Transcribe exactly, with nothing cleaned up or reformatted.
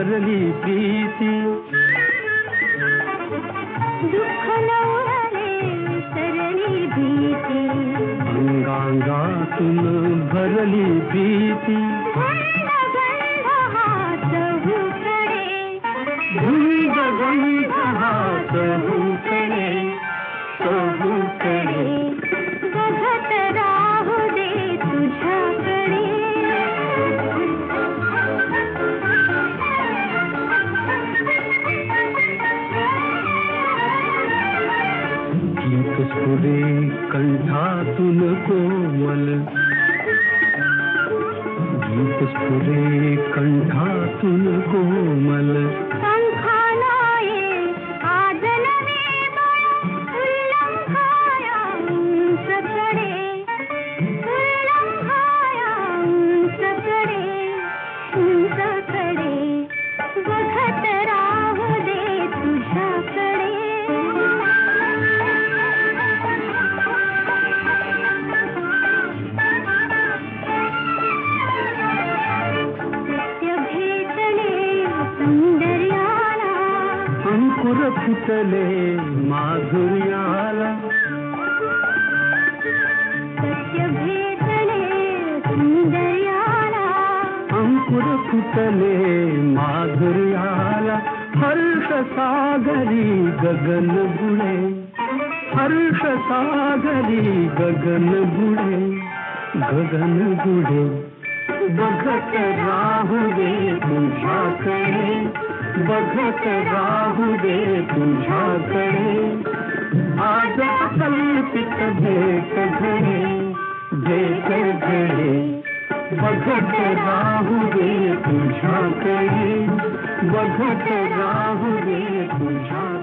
भरली प्रीती दुःख न उडाले सरली भीती अंगांगातून भरली प्रीती गंध गंध हात हुकडे धुंद गंध हात हुकडे हुकडे बघत राहू दे तुझ्याकडे गीत स्फुरे कंठातून कोमल गीत स्फुरे कंठातून कोमल पंखानाये आज नवे बळ उल्लंघाया उंचकडे उल्लंघाया उंचकडे उंचकडे बघत राहू दे तुझ्याकडे सत्य भेटले सौंदर्याला अंकुर फुटले माधुर्याला सत्य भेटले सौंदर्याला अंकुर फुटले माधुर्याला हर्ष सागरी गगन बुडे हर्ष सागरी गगन बुडे गगन बुडे बघत राहू दे तुझ्याकडे बघत राहू दे तुझ्याकडे आज कल्पित भेट घडे भेट घडे बघत राहू दे तुझ्याकडे बघत राहू दे तुझ्याकडे